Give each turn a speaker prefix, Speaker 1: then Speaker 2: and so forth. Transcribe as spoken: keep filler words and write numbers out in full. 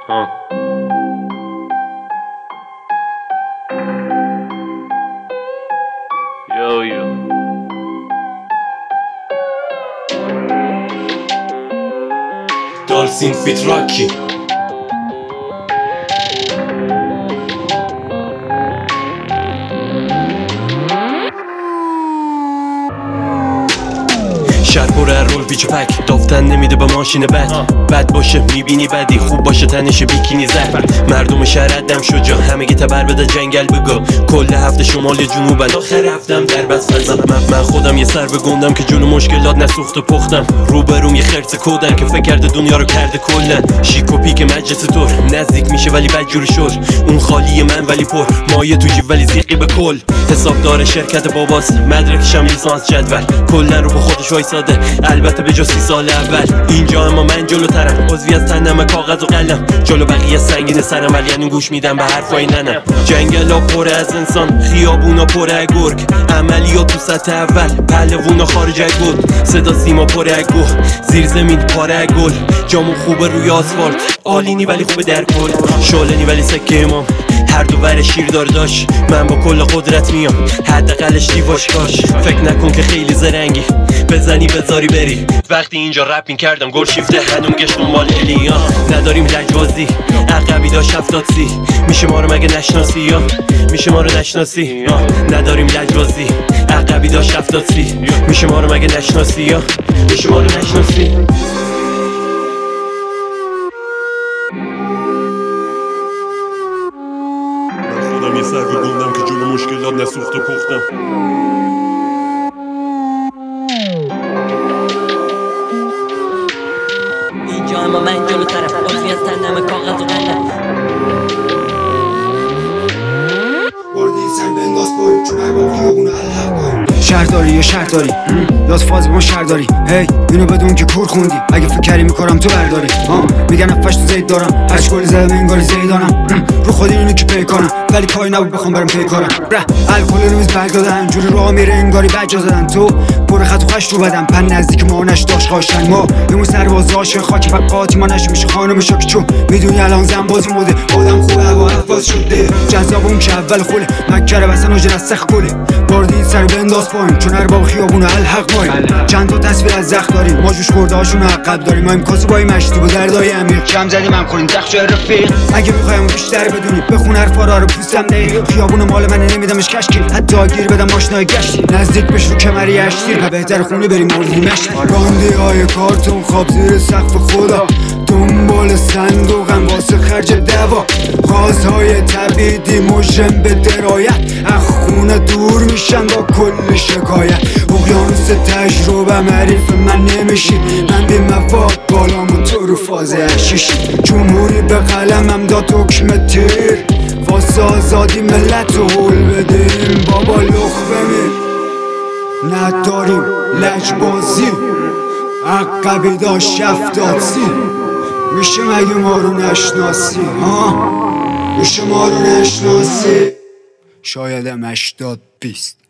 Speaker 1: ها یو یو
Speaker 2: دالسین فیت راکی شهر پر رول پیچ و پک دافتن نمیده به ماشین بد بد باشه میبینی بدی خوب باشه تنش بیکینی زد مردم شهر دم شجاع همه گه تبر بده جنگل بگو کل هفته شمال جنوب آخر هفتم در بس من, من خودم یه سر به گندم که جلو مشکلات نسوخت و پختم روبروم یه خرس کودن که فکر کرده دنیا رو کرده کلن شیک و پیک مجلس طور نزدیک میشه ولی بدجور شور اون خالی من ولی پر مایه تو جیب ولی زیقی به کل حسابدار شرکت باباست مدرکشم لیسانس جدول کلا رو به خودش وایساده البته به جز سی سال اول اینجا اما من جلوترم عضوی از تنم کاغذ و قلم جلو بقیه سنگین سرم ولی یعنی گوش میدم به حرفای ننم جنگلا پر از انسان خیابونا پر از گرگ عملیات تو سطح اول پهلوونا خارج از گل صدا سیما پر از گوه زیر زمین پاره از گل جامون خوبه روی آسفالت عالینی ولی خوبه در کل شالنی ولی سکه امام هر دو ور شیر داره داشت من با کل قدرت میام حداقلش دیواش کاش فکر نکن که خیلی زرنگی بزنی بذاری بری وقتی اینجا رپ میکردم گل شیفته هنوم گشت دنبال الیا نداریم لجبازی عقبی داشت هفتاد سی میشه ما رو مگه نشناسی یا میشه ما رو نشناسی نداریم لجبازی عقبی داشت هفتاد سی میشه ما رو مگه نشناسی یا میشه ما رو نشناسی یه سر به گندم که جلو مشکلات نسوخت و پختم
Speaker 3: اینجا اما من جلو طرف عضوی از تنم کاغذ و قلم
Speaker 4: شهرداری یا شهرداری یاد فاز ما شهرداری هی اینو بدون که کور خوندی اگه فکر کردی میکنم تو برداری ها میگن افش تو زید دارم هشت گل زدم انگاری زیدانم رو خودی اینو که پی کنم ولی کاری نبود بخوام برم پی کنم بره الکل روز برگ دادن جوری راه میره انگاری بجا زدن تو پر خط و خش رو بدم پن نزدیک ما نش داشت خاشن ما یمون سرباز عاشق خاک فقاتی ما نش میشه خانم شوک چون میدونی الان زن بازی موده آدم خوبه هوا افاز شده جذاب اون که اول خوله مکره بسن و جنس سخت گله باردی سر بنداز پایین چون ارباب خیابون الحق مایی چند تا تصویر از زخم داریم ما جوش خورده هاشون عقب داریم ما امکاسی با این مشتی با دردای عمیق کم زدیم هم خوریم زخم جای رفیق اگه میخوایم بیشتر بدونی بخون حرفا رو پوستم نه خیابون مال من نمیدمش کشکی حتی گیر بدم ماشینای گشتی نزدیک بش رو کمری اشتیر و بهتر خونه بریم مردی مشتی راندی های کارتون خواب زیر سقف خدا دنبال صندوقم واسه خرج دوا غازهای تبیدی مجرم به درایت از خونه دور میشن با کل شکایت اقیانوس تجربه معریف من نمیشی من بی مفاد بالامو تو رو فاز اشیشی جمهوری به قلمم داد حکم تیر واسه آزادی ملت رو حول بدیم بابا لخبه می نداریم لجبازی عقبی داشت هفتاد سی میشه مگه ما رو نشناسی ها میشه ما رو نشناسی شایدم هشتاد بیست